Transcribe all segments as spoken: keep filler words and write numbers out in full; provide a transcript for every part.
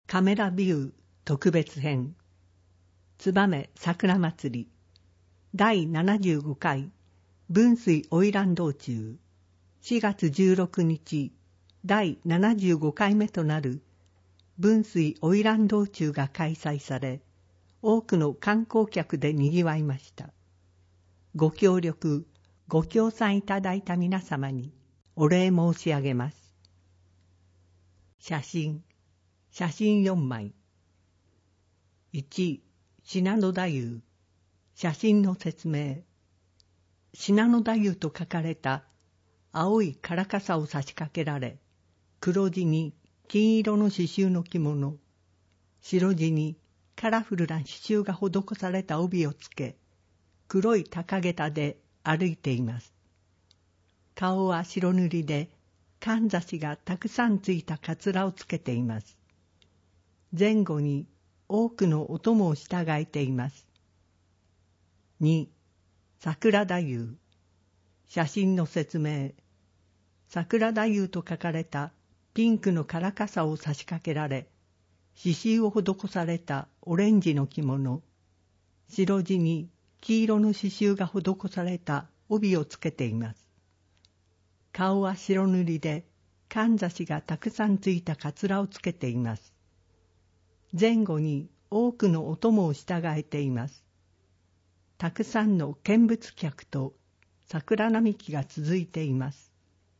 カメラビュー特別編燕桜祭りだいななじゅうごかい分水花魁道中しがつじゅうろくにちだいななじゅうごかいめとなる分水花魁道中が開催され、多くの観光客でにぎわいました。ご協力、ご協賛いただいた皆様にお礼申し上げます。写真、写真よんまい。いち、信濃太夫。写真の説明。信濃太夫と書かれた青い唐笠を差し掛けられ、黒地に金色の刺繍の着物、白地にカラフルな刺繍が施された帯をつけ、黒い高下駄で歩いています。顔は白塗りで、かんざしがたくさんついたかつらをつけています。前後に多くのお供を従えています。に、桜太夫。写真の説明。桜太夫と書かれたピンクの唐笠を差し掛けられ、刺繍を施されたオレンジの着物、白地に黄色の刺繍が施された帯をつけています。顔は白塗りで、かんざしがたくさんついたかつらをつけています。前後に多くのお供を従えています。たくさんの見物客と桜並木が続いています。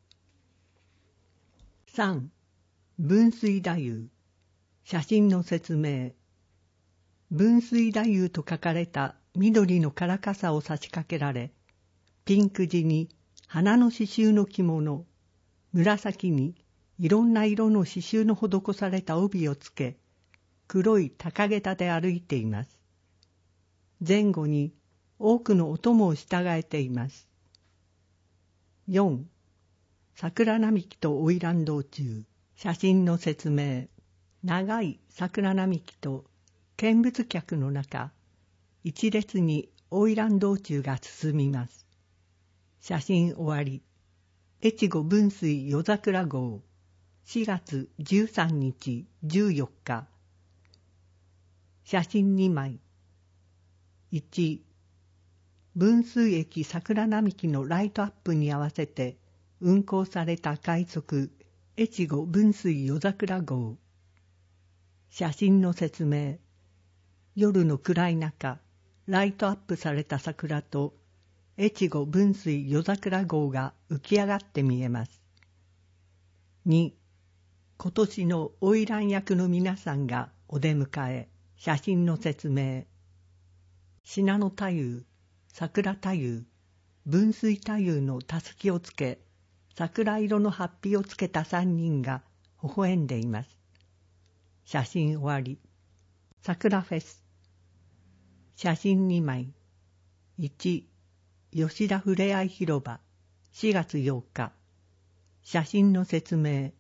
さん. 分水太夫。写真の説明。分水太夫と書かれた緑の唐笠を差し掛けられ、ピンク地に花の刺繍の着物、紫にいろんな色の刺繍の施された帯をつけ、黒い高下駄で歩いています。前後に多くのお供を従えています。よん. 桜並木と花魁道中。写真の説明。長い桜並木と見物客の中、一列に花魁道中が進みます。写真終わり。越後分水夜桜号しがつじゅうさんにちじゅうよっか。写真にまい。いち. 分水駅桜並木のライトアップに合わせて運行された快速越後分水夜桜号。写真の説明。夜の暗い中、ライトアップされた桜と越後分水夜桜号が浮き上がって見えます。に. 今年の花魁役の皆さんがお出迎え。写真の説明。信濃太夫、桜太夫、分水太夫のたすきをつけ、桜色のハッピーをつけた三人が微笑んでいます。写真終わり。桜フェス。写真にまい。いち. 吉田ふれあい広場しがつようか。写真の説明。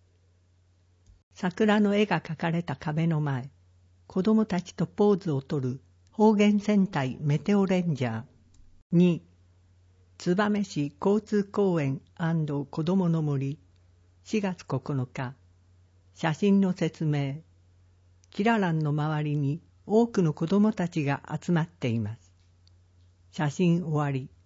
桜の絵が描かれた壁の前、子供たちとポーズをとる方言戦隊メテオレンジャー。に. 燕市交通公園&子どもの森しがつここのか。写真の説明。キラランの周りに多くの子どもたちが集まっています。写真終わり。